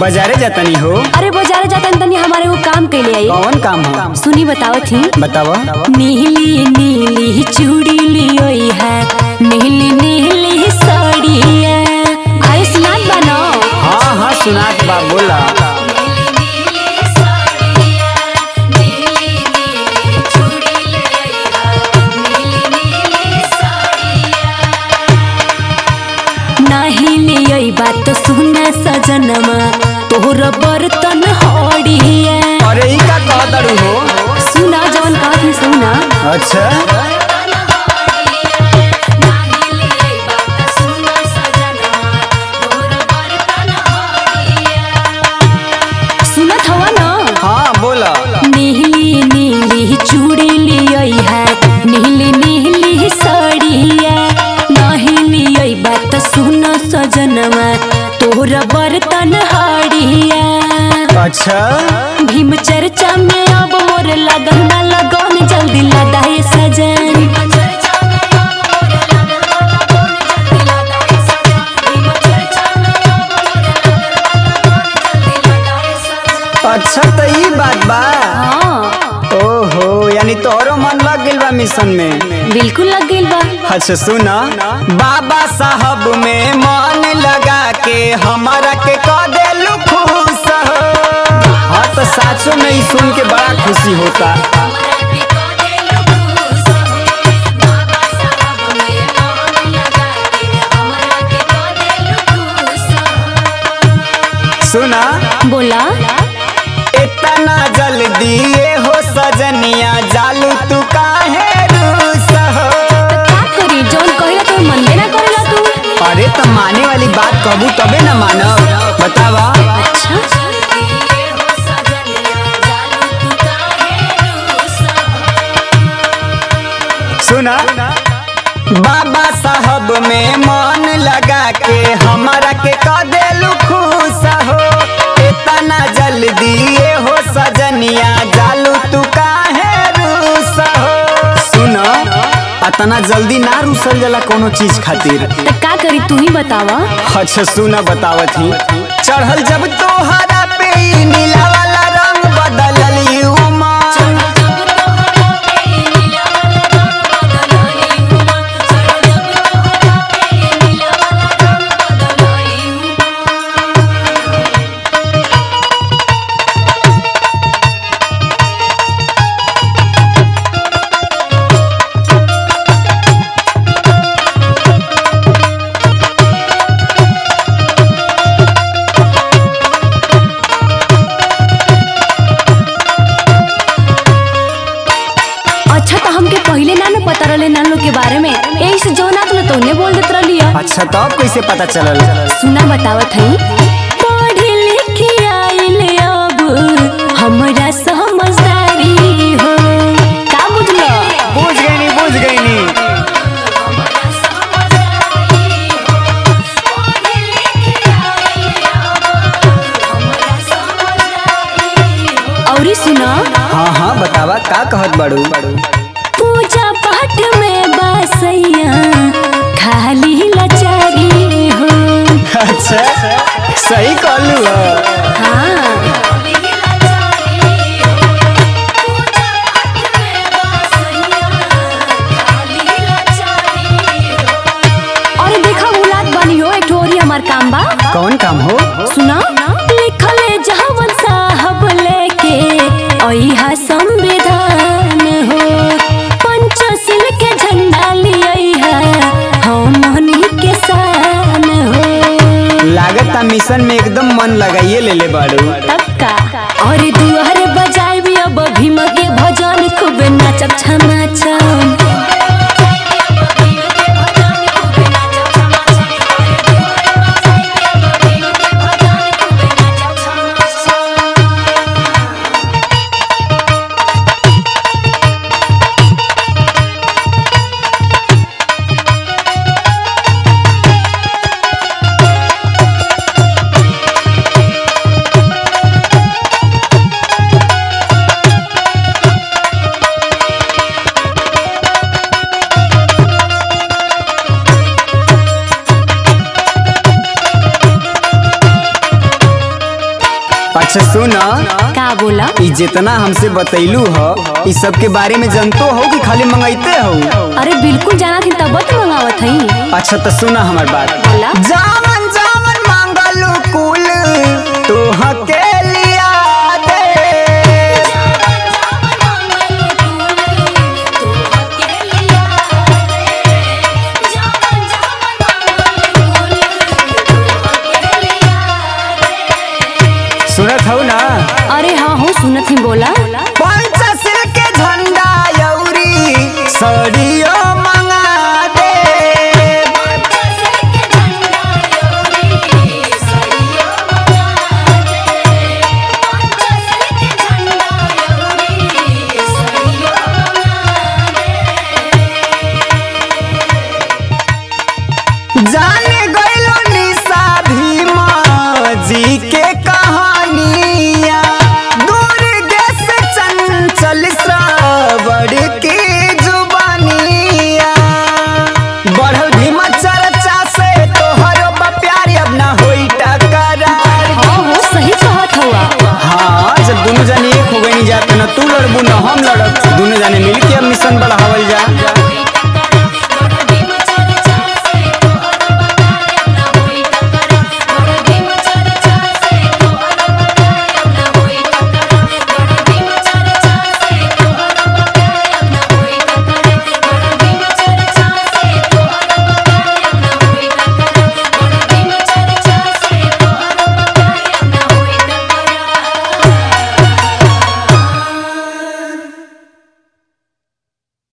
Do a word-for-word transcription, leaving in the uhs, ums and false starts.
बाजारे जातनी हो? अरे बाजारे जातन तनी हमारे वो काम के लिए आई। कौन काम हो? सुनी बताओ थी। बताओ। नीली नीली चूड़ी लियोई है, नीली नीली साड़िया। अरे सुनात बनो। हाँ हाँ सुनात बा, बोला। बात सुना सजनमा तोहर बर्तन हड़िया। अरे ई का कहतड़ू हो? सुना जवन कहत ही सुना। अच्छा सुनत हवा ना? हाँ बोला। नीली नीली चूड़ी लियोई है, नीली नीली साड़िया। नहीं लियोई बात सुना सजनवा तोहरा बर्तन हड़िया। अच्छा भीम चर्चा में अब मोर लगन ना लगन जल्दी लदाए सजन। अच्छा तो ई बात बा। हाँ। ओहो, यानी तोहरो मन लग गइल बा मिशन में? बिल्कुल लग गइल बा। अच्छा सुना, बाबा साहब में मन लगा के हमारा के कह देलू खुश हो। हाँ तो साचो में ही सुन के बड़ा खुशी होता। सुना बोला। इतना जल्दी ये हो सजनिया जालू तू काहे रूस हो? का करी जौन कहिला तो मनबे ना करेला तू। अरे तो माने वाली बात कहबू तबे ना मानब, बतावा। अच्छा सुना, बाबा साहब में मन लगा के हमारा के कह देलू खुश हो। इतना जल्दी ये हो सजनिया जालू तू काहे रूस हो? सुना, इतना जल्दी ना रूसल जाला कोनो चीज खातिर। तो का करी तू ही बतावा। अच्छा सुना बतावत ही। चढ़ल जब तोहरा पे ई नीला वाला रंग बदलली उमा। अच्छा तो हमके पहले ना न पता रहले नान लोग के बारे में, यही से जौन आत तो उन्हें बोल देत रहलिया। अच्छा तब कैसे पता चलल? सुना बतावत हई। पढ़े लिखे आइल अब हमरा समझदारी हो। का बुझलो? बुझ गईनी बुझ गईनी। औरी सुना। हाँ हाँ बतावा, का कहत बाड़ू? पूजा पाठ में बासैया खाली लाचारी हो। अच्छा सही कहलू हो। हाँ और देखा उलाद बनी हो एक ठोरी हमार काम बा। कौन काम हो? सुना, लिखले जहावन साहब लेके अइहा संविधान हो। पंचशील के झंडा लिया हमनी के शान हो। लागत मिशन में एकदम मन लगाइए ले ले बाड़ू। तब का और दुआर बजाए भी अब भीम के भजन खूब नाचब छमा छम। अच्छा सुना, का बोला? ई जितना हमसे बतैलू हो इस सब के बारे में जानतो हो कि खाली मंगाइते हो? अरे बिल्कुल जाना थी तब तो मंगावत हई। अच्छा तो सुना हमार बात। बोला। जाम